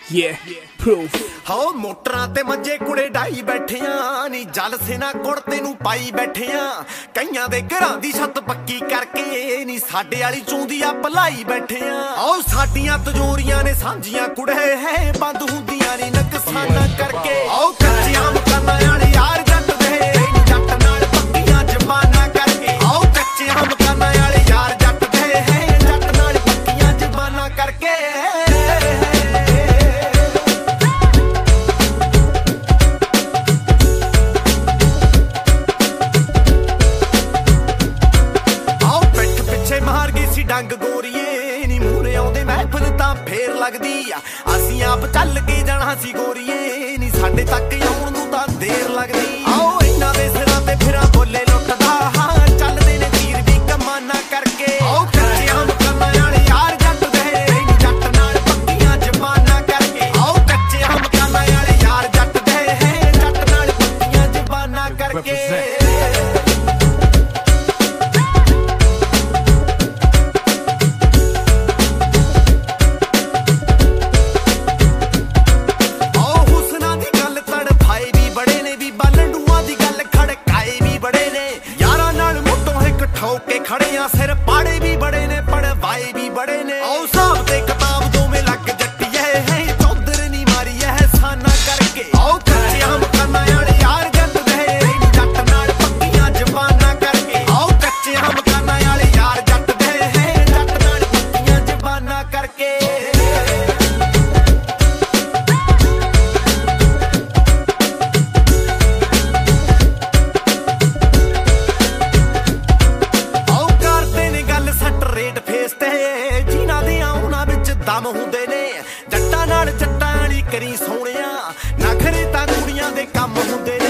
Yeah, proof. ਹਾਓ ਮੋਟਰਾਂ ਤੇ ਮੰਜੇ ਕੁੜੇ ਡਾਈ ਬੈਠਿਆਂ ਨੀ ਜਲ ਸੇਨਾ ਕੁੜ ਤੈਨੂੰ ਪਾਈ ਬੈਠਿਆਂ ਕਈਆਂ ਦੇ ਘਰਾਂ ਦੀ ਛੱਤ ਪੱਕੀ ਕਰਕੇ ਨੀ ਸਾਡੇ ਵਾਲੀ ਚੂੰਦੀ ਆ ਭਲਾਈ ਬੈਠਿਆਂ ਆਓ ਸਾਡੀਆਂ ਤਜੋਰੀਆਂ ਨੇ ਸਾਂਝੀਆਂ ਕੁੜੇ ਹੈ ਬੰਦ ਹੁੰਦੀਆਂ ਨੀ ਨੁਕਸਾਨਾਂ ਕਰਕੇ ਆਓ ਕੱਚੀਆਂ ਮਕਾਨਾਂ ਵਾਲੇ ਯਾਰ ਜੱਟ ਦੇ ਨੀ ਜੱਟ ਨਾਲ ਪੱਕੀਆਂ ਜ਼ਬਾਨਾਂ ਕਰਕੇ ਆਓ ਕੱਚੀਆਂ ਮਕਾਨਾਂ ਵਾਲੇ ਯਾਰ ਜੱਟ ਦੇ ਹੈ ਜੱਟ ਨਾਲ ਪੱਕੀਆਂ ਜ਼ਬਾਨਾਂ ਕਰਕੇ ਡੰਗ ਗੋਰੀਏ ਨੀ ਮੂਹਰੇ ਆਉਂਦੇ ਮਹਿਫਲ ਤਾਂ ਫੇਰ ਲੱਗਦੀ ਆ ਅਸੀਂ ਆਪ ਚੱਲ ਕੇ ਜਾਣਾ ਸੀ ਗੋਰੀਏ ਨੀ ਸਾਡੇ ਤੱਕ ਆਉਣ ਨੂੰ ਤਾਂ ਦੇਰ ਲੱਗਦੀ ਆਓ ਇਹਨਾਂ ਦੇ ਸਿਰਾਂ ਤੇ ਫਿਰਾਂ ਬੋਲੇ ਲੁੱਟਦਾ ਹਾਂ ਚੱਲਦੇ ਨੇ ਤੀਰ ਵੀ ਕਮਾਨਾ ਕਰਕੇ ਆਓ ਕੱਚਿਆਂ ਮਕਾਨਾਂ ਵਾਲੇ ਯਾਰ ਜੱਟ ਦੇ ਨੀ ਜੱਟ ਨਾਲ ਪੱਕੀਆਂ ਜ਼ਬਾਨਾਂ ਕਰਕੇ ਆਓ ਕੱਚਿਆਂ ਮਕਾਨਾਂ ਵਾਲੇ ਯਾਰ ਜੱਟ ਦੇ ਜੱਟ ਨਾਲ ਪੱਕੀਆਂ ਜ਼ਬਾਨਾਂ ਕਰਕੇ ਠੋਕੇ ਖੜੇ ਆ ਸਿਰ ਪਾੜੇ ਵੀ ਬੜੇ ਨੇ ਪੜਵਾਏ ਵੀ ਬੜੇ ਨੇ ਆਓ ਹਿਸਾਬ ਤੇ ਕਿਤਾਬ ਦੋਵੇਂ ਲੱਗ ਜੱਟੀਏ ਹੈ ਚੌਧਰ ਨੀ ਮਾਰੀ ਐ ਸਾਨਾ ਕਰਕੇ ਆਓ ਕੱਚਿਆਂ ਮਕਾਨਾਂ ਵਾਲੇ ਯਾਰ ਜੱਟ ਦੇ ਨੀ ਜੱਟ ਨਾਲ ਪੱਕੀਆਂ ਜ਼ਬਾਨਾਂ ਕਰਕੇ ਆਓ ਕੱਚਿਆਂ ਮਕਾਨਾਂ ਵਾਲੇ ਯਾਰ ਜੱਟ ਦੇ ਹੈ ਜੱਟ ਨਾਲ ਪੱਕੀਆਂ ਜ਼ਬਾਨਾਂ ਕਰਕੇ ਦਮ ਹੁੰਦੇ ਨੇ ਜੱਟਾਂ ਨਾਲ ਜੱਟਾਂ ਵਾਲੀ ਕਰੀ ਸੋਹਣਿਆ ਨਖਰੇ ਤਾਂ ਕੁੜੀਆਂ ਦੇ ਕੰਮ ਹੁੰਦੇ ਨੇ